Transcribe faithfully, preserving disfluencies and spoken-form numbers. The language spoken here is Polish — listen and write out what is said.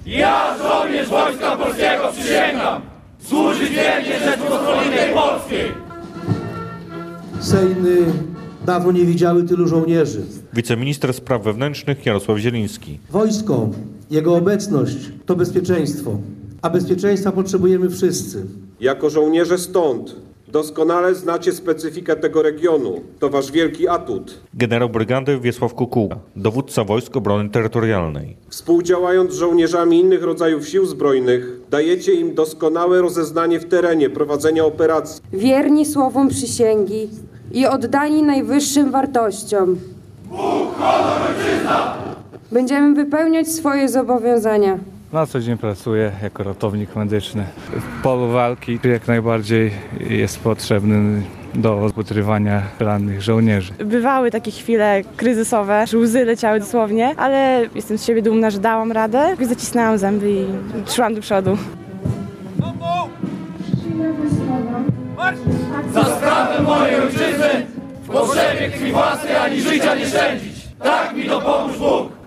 Ja, żołnierz Wojska Polskiego, przysięgam służyć wiernie Rzeczypospolitej Polskiej. Sejny dawno nie widziały tylu żołnierzy. Wiceminister spraw wewnętrznych Jarosław Zieliński. Wojsko, jego obecność to bezpieczeństwo, a bezpieczeństwa potrzebujemy wszyscy. Jako żołnierze stąd doskonale znacie specyfikę tego regionu. To wasz wielki atut. Generał brygady Wiesław Kukuła, dowódca Wojsk Obrony Terytorialnej. Współdziałając z żołnierzami innych rodzajów sił zbrojnych, dajecie im doskonałe rozeznanie w terenie prowadzenia operacji. Wierni słowom przysięgi i oddani najwyższym wartościom. Bóg, honor, ojczyzna! Będziemy wypełniać swoje zobowiązania. Na co dzień pracuję jako ratownik medyczny. W polu walki jak najbardziej jest potrzebny do upatrywania rannych żołnierzy. Bywały takie chwile kryzysowe, że łzy leciały dosłownie, ale jestem z siebie dumna, że dałam radę. Zacisnęłam zęby i szłam do przodu. Za sprawę mojej ojczyzny w pogrzebie krwi własnej ani życia nie szczędzić. Tak mi dopomóż Bóg.